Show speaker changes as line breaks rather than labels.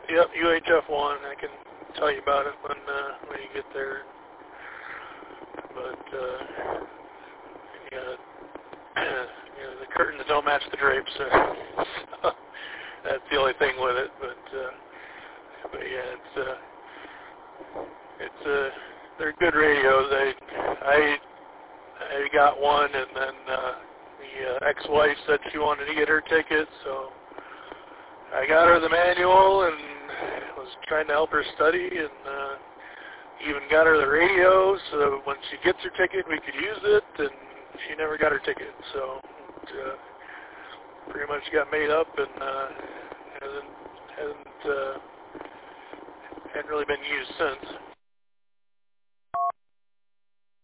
Yep, UHF 1. I can tell you about it when you get there. But yeah, the curtains don't match the drapes. So that's the only thing with it. But yeah, they're good radios. I got one, and then the ex-wife said she wanted to get her ticket, so I got her the manual and was trying to help her study, and even got her the radio, so when she gets her ticket, we could use it, and she never got her ticket, so it pretty much got made up, and hadn't really been used since.